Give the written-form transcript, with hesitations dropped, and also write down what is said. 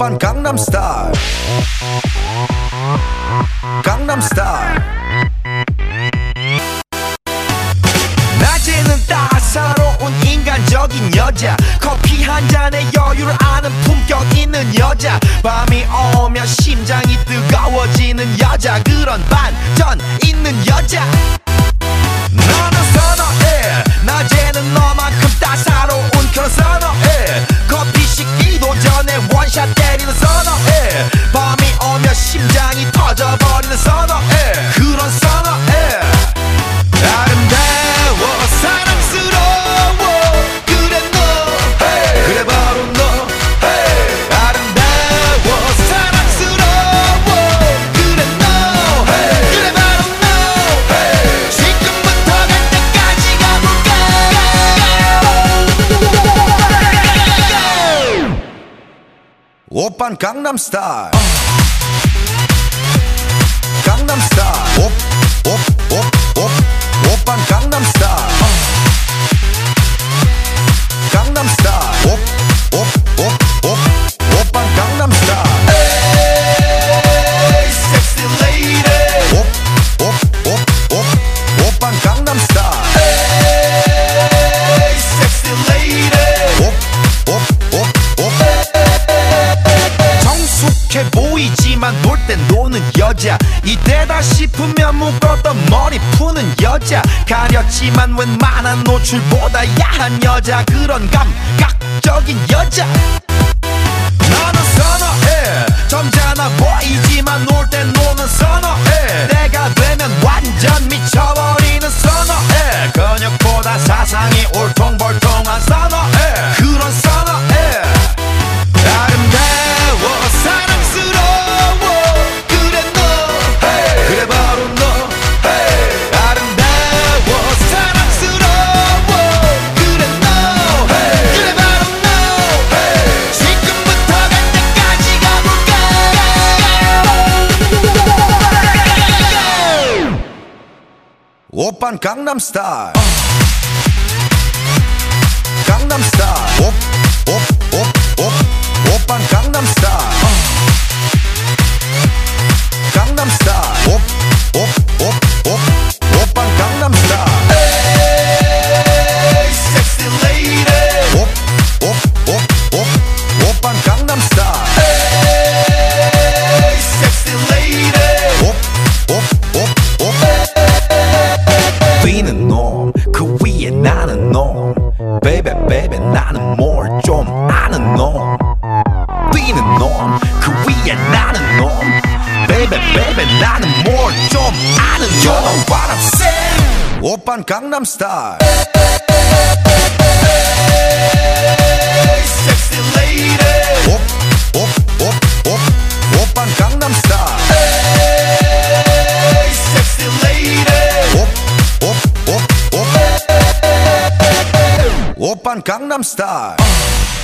오빤 강남스타일 강남스타일 낮에는 따사로운 인간적인 여자 커피 한 잔에 여유를 아는 품격 있는 여자 밤이 오면 심장이 뜨거워지는 여자 그런 반전 있는 여자 너는 선호해 낮에는 너만큼 따사로운 그런 선호해 커피 식기도 전에 원샷 때리는 선호해 밤이 오면 심장이 터져버리는 선호해 그런 선호해 아름다워 사랑스러워 그래 너 hey. 그래 바로 너 hey. 아름다워 사랑스러워 그래 너 hey. 그래 바로 너 hey. 지금부터 갈 때까지 가볼까 오빤 강남스타일 강남스타일 오빤 강남스타일 강남스타일 오빤 강남스타일 에이 섹시 레이디 오빤 강남스타일 에이 섹시 레이디 정숙해 보이지만 놀 땐 노는 여자 이때다 싶으면 묶었던 머리 푸는 여자 가렸지만 웬만한 노출보다 야한 여자 그런 감각적인 여자 너는 선호해 점잖아 보이지만 놀 땐 노는 선호해 내가 되면 완전 미쳐버리는 선호해 근육보다 사상이 울퉁불퉁한 선호해 그런 선호해 아름다워 사랑스러워 그래 너 hey. 그래 바로 너 hey. 아름다워 사랑스러워 그래 너 hey. 그래 바로 너 hey. 지금부터 갈 때까지 가볼까 오빤 강남스타일 강남스타일 오빤 강남스타일 강남스타일 오빤 강남스타일 에이 섹시 레이디 오빤 강남스타일 에이 섹시 레이디 뛰는 놈 그 위에 나는 놈 베이베 베이베 나는 뭘 좀 아는 놈 뛰는 놈 그 위에 나는 놈 베이베 베이베 나는 뭘 좀 아는 놈 You know what I'm saying 오빤 강남스타일 에이 섹시 레이디 오빤 강남스타일 에이 섹시 레이디 오빤 강남스타일